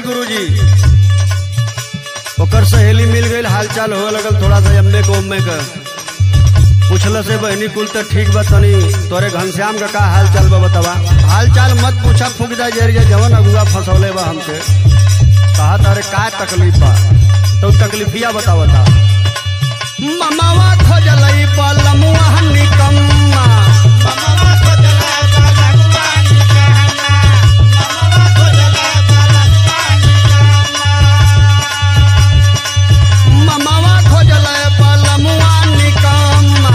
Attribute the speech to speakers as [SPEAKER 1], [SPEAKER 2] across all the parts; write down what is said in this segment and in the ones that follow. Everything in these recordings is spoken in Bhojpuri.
[SPEAKER 1] गुरुजी। ओकर सहेली मिल गई, हालचाल हो लगल थोड़ा सा अम्मे को उम्मे का पूछल से बहनी कुल तो ठीक बा, तनी तोरे घनश्याम का हाल चाल बा बतावा। हाल चाल मत पूछा, फूक जा जरिए जवन अगुआ फंसौले बा हमके। कहा तारे का तकलीफ बा, तो तकलीफिया बतावता। ममावा खोजलई बलमुआ निकम्मा, ममावा खोजलई बलमुआ निकम्मा,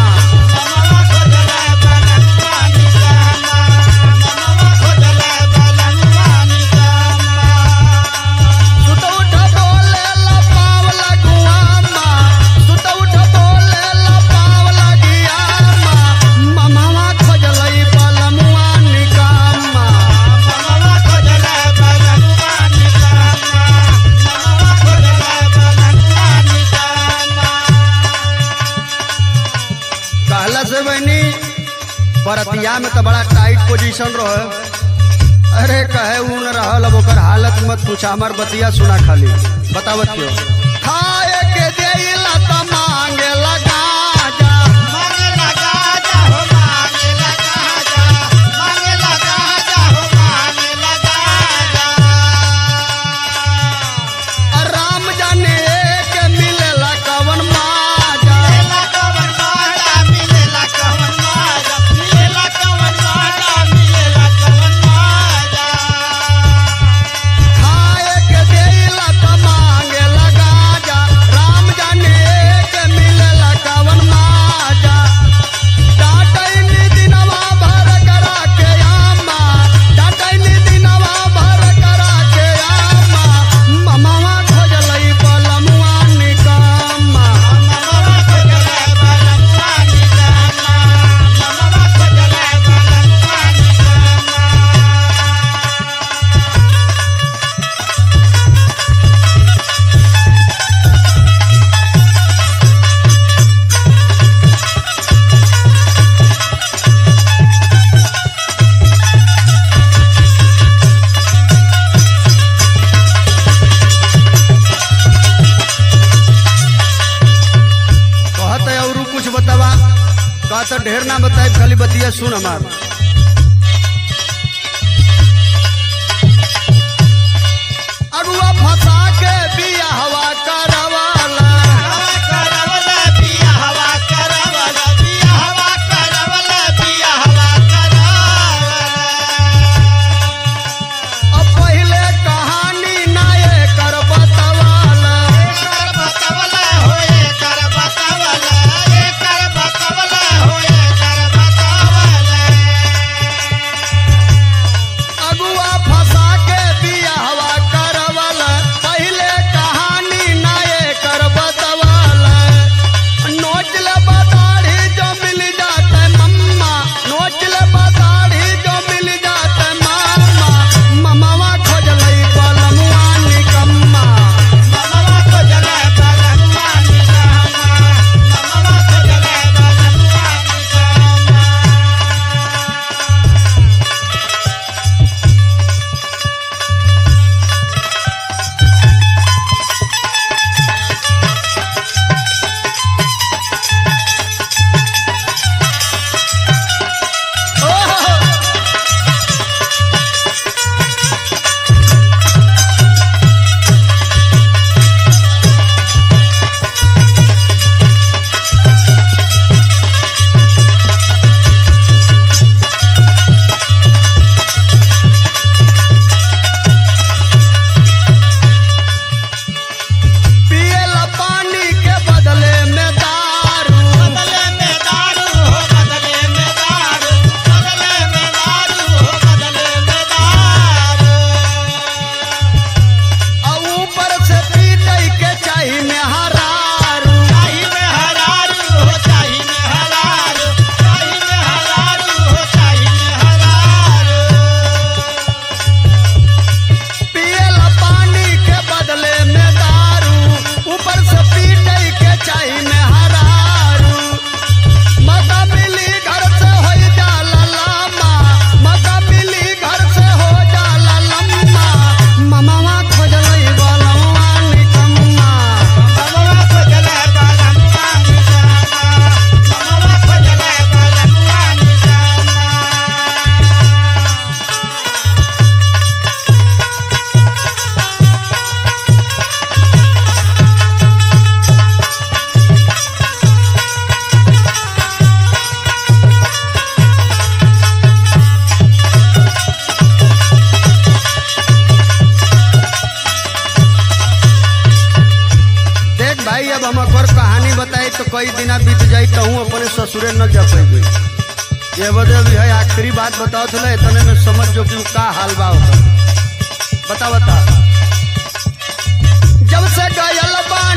[SPEAKER 1] से बहनी बरतिया में तो बड़ा टाइट पोजीशन रहे। अरे कहे ऊ न रहल, अब ओकर हालत मत पूछा, हमार बतिया सुना खाली बतावत क्यों। खाए के देला त मांगे लगा जा, मांगे लगा जा हो, मांगे लगा जा, मांगे लगा जा हो, मांगे लगा जा। राम जाने के मिलेला कवन माजा, मिलेला कवन माजा, मिलेला कवन माजा, मिलेला कवन माजा, मिलेला कवन माजा। खाए के देला त मांगे लगा जा, राम जाने के मिलेला कवन माजा। डाटैनी दिनवा भर करा के आमा, डाटैनी दिनवा भर करा के आमा। ममावा खोजलई बलमुआ निकम्मा, ममावा खोजलई बलमुआ निकम्मा, ममावा खोजलई बलमुआ निकम्मा। कहत है और कुछ बतावा, कहत ढेर ना बताए, खाली बतिया सुन हमार। अगुआ फंसा के बिया हवा करवाला, करवाला बिया हवा करवाला, बिया हवा करवाला, बिया हवा करवाला। अब पहले कहानी ना एकर बतावाला, एकर बतावाला हो, एकर बतावाला, एकर बतावाला हो, एकर बतावाला। भाई अब हम और कहानी बताई तो कई दिन बीत जाई तो हूँ अपने ससुरे न जा पाई। ये बदे भी है आखिरी बात बताओ थे इतने में समझ जो कि का हाल बा। बता जब से गयल बा